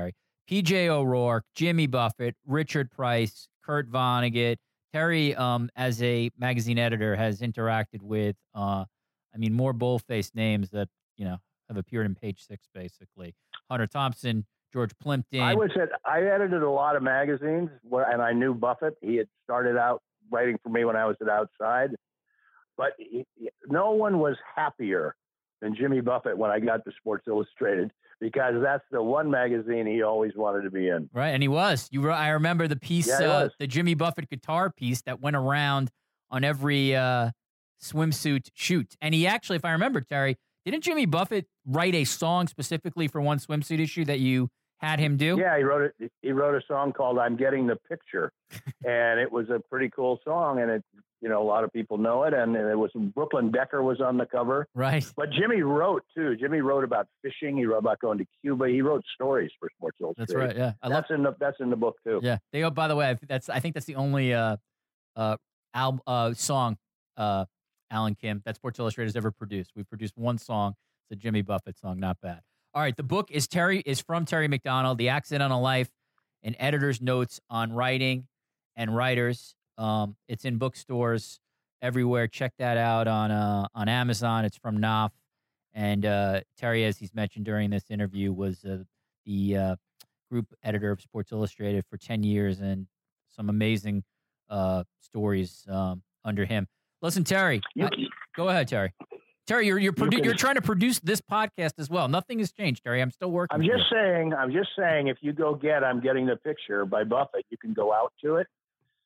P J O'Rourke, Jimmy Buffett, Richard Price, Kurt Vonnegut. Terry, um, as a magazine editor, has interacted with, uh, I mean, more bold-faced names that, you know, have appeared in Page Six, basically. Hunter Thompson, George Plimpton. I was at, I edited a lot of magazines, where, and I knew Buffett. He had started out writing for me when I was at Outside. But he, no one was happier than Jimmy Buffett when I got to Sports Illustrated, because that's the one magazine he always wanted to be in. Right, and he was. You, I remember the piece, yeah, uh, the Jimmy Buffett guitar piece that went around on every uh, swimsuit shoot. And he actually, if I remember, Terry, didn't Jimmy Buffett write a song specifically for one swimsuit issue that you had him do? Yeah, he wrote it. He wrote a song called "I'm Getting the Picture," and it was a pretty cool song. And it, you know, a lot of people know it. And it was Brooklyn Decker was on the cover, right? But Jimmy wrote too. Jimmy wrote about fishing. He wrote about going to Cuba. He wrote stories for Sports Illustrated. That's right. Yeah, I that's love, in the that's in the book too. Yeah. They. Oh, by the way, that's I think that's the only uh, uh, al- uh song uh, Alan Kim that Sports Illustrated has ever produced. We've produced one song. It's a Jimmy Buffett song. Not bad. All right, the book is Terry is from Terry McDonald, The Accidental Life, an editor's notes on writing and writers. Um, it's in bookstores everywhere. Check that out on uh, on Amazon. It's from Knopf. And uh, Terry, as he's mentioned during this interview, was uh, the uh, group editor of Sports Illustrated for ten years, and some amazing uh, stories um, under him. Listen, Terry, I, go ahead, Terry. Terry, you're you're, produ- you can, you're trying to produce this podcast as well. Nothing has changed, Terry. I'm still working. I'm just saying. I'm just saying. If you go get "I'm Getting the Picture" by Buffett, you can go out to it.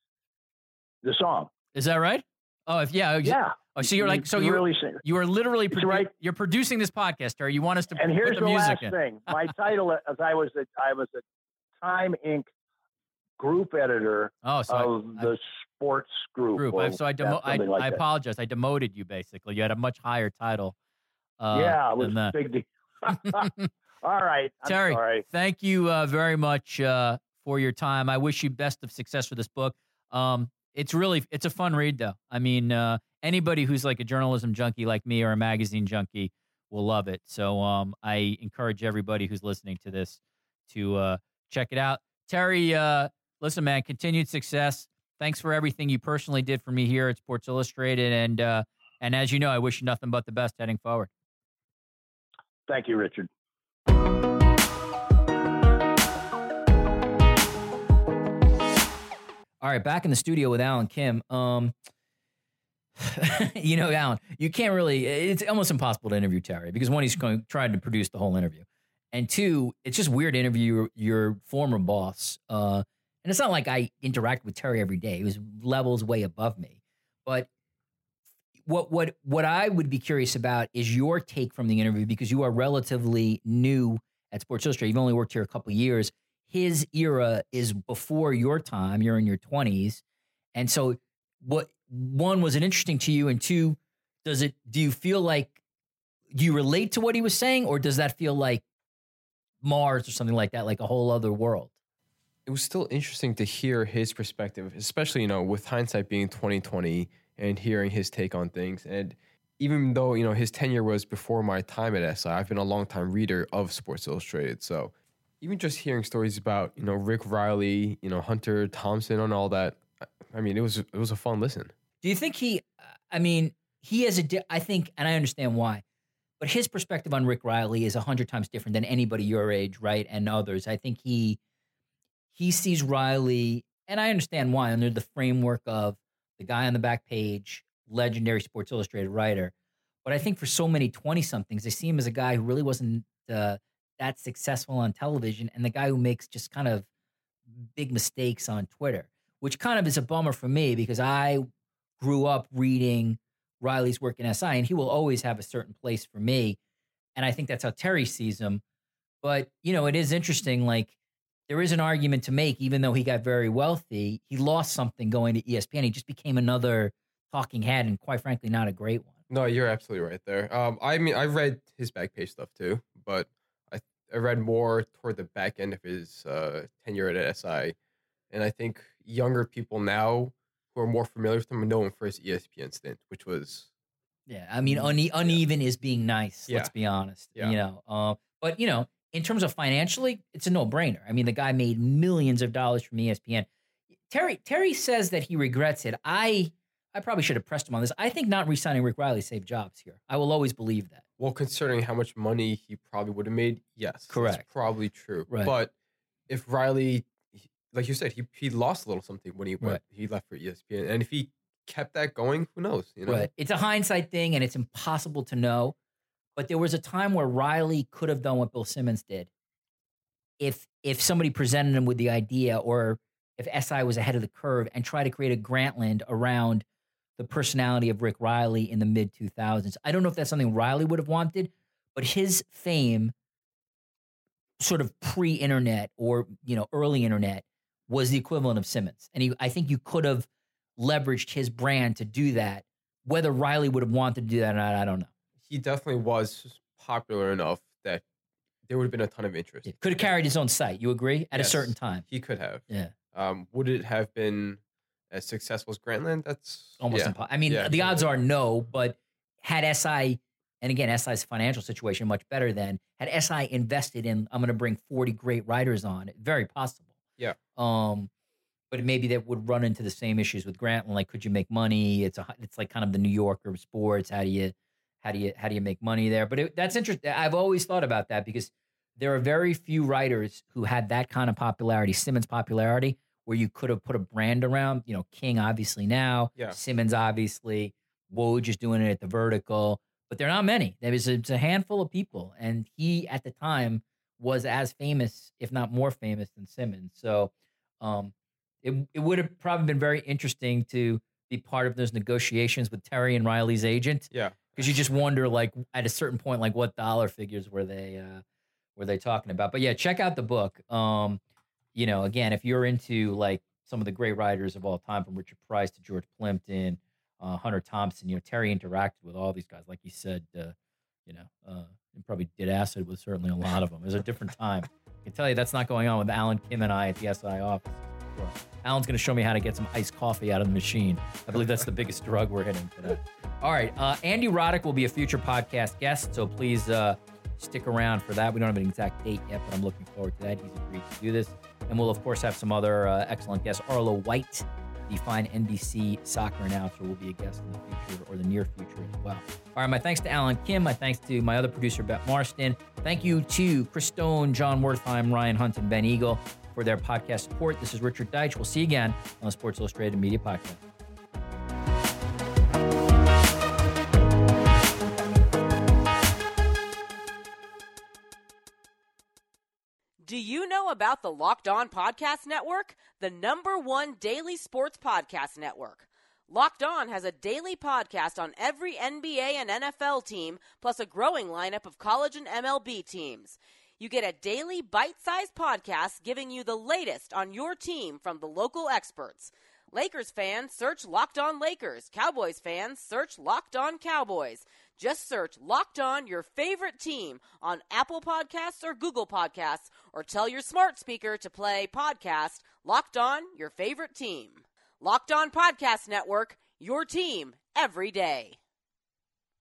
The song. Is that right? Oh, if yeah, yeah. Oh, so you're like so you really you are literally produ- right. You're producing this podcast, Terry. You want us to and put here's the, the music last in. thing. My title, as I was a, I was a Time Incorporated group editor oh, so of I, the sports group. group. Or so I, demo- I, like I apologize. I demoted you, basically. You had a much higher title. Uh, yeah, it was a big deal. All right. I'm Terry, sorry. Thank you uh, very much uh, for your time. I wish you best of success for this book. Um, it's really, it's a fun read, though. I mean, uh, anybody who's like a journalism junkie like me or a magazine junkie will love it. So um, I encourage everybody who's listening to this to uh, check it out. Terry, uh, listen, man, continued success. Thanks for everything you personally did for me here at Sports Illustrated. And, uh, and as you know, I wish you nothing but the best heading forward. Thank you, Richard. All right, back in the studio with Alan Kim. Um, you know, Alan, you can't really, it's almost impossible to interview Terry because one, he's going trying to produce the whole interview. And two, it's just weird to interview your, your former boss. Uh, and it's not like I interact with Terry every day. He was levels way above me. But what what what I would be curious about is your take from the interview, because you are relatively new at Sports Illustrated. You've only worked here a couple of years. His era is before your time. You're in your twenties. And so what, one, was it interesting to you? And two, does it, do you feel like, do you relate to what he was saying, or does that feel like Mars or something like that, like a whole other world? It was still interesting to hear his perspective, especially, you know, with hindsight being twenty twenty and hearing his take on things. And even though, you know, his tenure was before my time at S I, I've been a longtime reader of Sports Illustrated. So even just hearing stories about, you know, Rick Riley, you know, Hunter Thompson and all that, I mean, it was it was a fun listen. Do you think he, I mean, he has a, di- I think, and I understand why, but his perspective on Rick Riley is a hundred times different than anybody your age, right, and others. I think he, he sees Riley, and I understand why, under the framework of the guy on the back page, legendary Sports Illustrated writer. But I think for so many twenty-somethings, they see him as a guy who really wasn't uh, that successful on television, and the guy who makes just kind of big mistakes on Twitter, which kind of is a bummer for me because I grew up reading Riley's work in S I, and he will always have a certain place for me. And I think that's how Terry sees him. But, you know, it is interesting, like, there is an argument to make, even though he got very wealthy, he lost something going to E S P N. He just became another talking head, and quite frankly, not a great one. No, you're absolutely right there. Um, I mean, I read his back page stuff too, but I I read more toward the back end of his uh, tenure at S I. And I think younger people now who are more familiar with him know him for his E S P N stint, which was... Yeah, I mean, une- uneven yeah. is being nice, yeah. let's be honest. Yeah. You know, uh, but, you know, in terms of financially, it's a no-brainer. I mean, the guy made millions of dollars from E S P N. Terry Terry says that he regrets it. I I probably should have pressed him on this. I think not re-signing Rick Riley saved jobs here. I will always believe that. Well, considering how much money he probably would have made, yes. Correct. That's probably true. Right. But if Riley, like you said, he he lost a little something when he went, Right. he left for E S P N. And if he kept that going, who knows? You know? Right. It's a hindsight thing, and it's impossible to know. But there was a time where Riley could have done what Bill Simmons did. If if somebody presented him with the idea, or if S I was ahead of the curve and tried to create a Grantland around the personality of Rick Riley in the mid two thousands. I don't know if that's something Riley would have wanted, but his fame, sort of pre-internet or, you know, early internet, was the equivalent of Simmons. And he, I think you could have leveraged his brand to do that. Whether Riley would have wanted to do that or not, I don't know. He definitely was popular enough that there would have been a ton of interest. It could have carried his own site. You agree? At Yes, a certain time. He could have. Yeah. Um, would it have been as successful as Grantland? That's Almost yeah. impossible. I mean, Yeah, the odds exactly. are no, but had S I, and again, S I's financial situation much better than, had S I invested in, I'm going to bring forty great writers on, very possible. Yeah. Um, but maybe that would run into the same issues with Grantland. Like, could you make money? It's a, it's like kind of the New Yorker of sports. How do you, how do you, how do you make money there? But it, that's interesting. I've always thought about that because there are very few writers who had that kind of popularity, Simmons' popularity, where you could have put a brand around. You know, King obviously now, Yeah. Simmons obviously, Woj is doing it at the Vertical, but there are not many. There was a, it's a handful of people, and he at the time was as famous, if not more famous, than Simmons. So um, it it would have probably been very interesting to be part of those negotiations with Terry and Riley's agent. Yeah. Because you just wonder, like, at a certain point, like, what dollar figures were they uh, were they talking about? But yeah, check out the book. Um, you know, again, if you're into like some of the great writers of all time, from Richard Price to George Plimpton, uh, Hunter Thompson, you know, Terry interacted with all these guys. Like you said, uh, you know, uh, and probably did acid with certainly a lot of them. It was a different time. I can tell you that's not going on with Alan Kim and I at the S I office. Sure. Alan's going to show me how to get some iced coffee out of the machine. I believe that's the biggest drug we're hitting today. All right. Uh, Andy Roddick will be a future podcast guest, so please uh, stick around for that. We don't have an exact date yet, but I'm looking forward to that. He's agreed to do this. And we'll, of course, have some other uh, excellent guests. Arlo White, the fine N B C soccer announcer, will be a guest in the future or the near future as well. All right, my thanks to Alan Kim. My thanks to my other producer, Beth Marston. Thank you to Chris Stone, John Wertheim, Ryan Hunt, and Ben Eagle for their podcast support. This is Richard Deitsch. We'll see you again on the Sports Illustrated Media Podcast. Do you know about the Locked On Podcast Network? The number one daily sports podcast network. Locked On has a daily podcast on every N B A and N F L team, plus a growing lineup of college and M L B teams. You get a daily bite-sized podcast giving you the latest on your team from the local experts. Lakers fans, search Locked On Lakers. Cowboys fans, search Locked On Cowboys. Just search Locked On your favorite team on Apple Podcasts or Google Podcasts, or tell your smart speaker to play podcast Locked On your favorite team. Locked On Podcast Network, your team every day.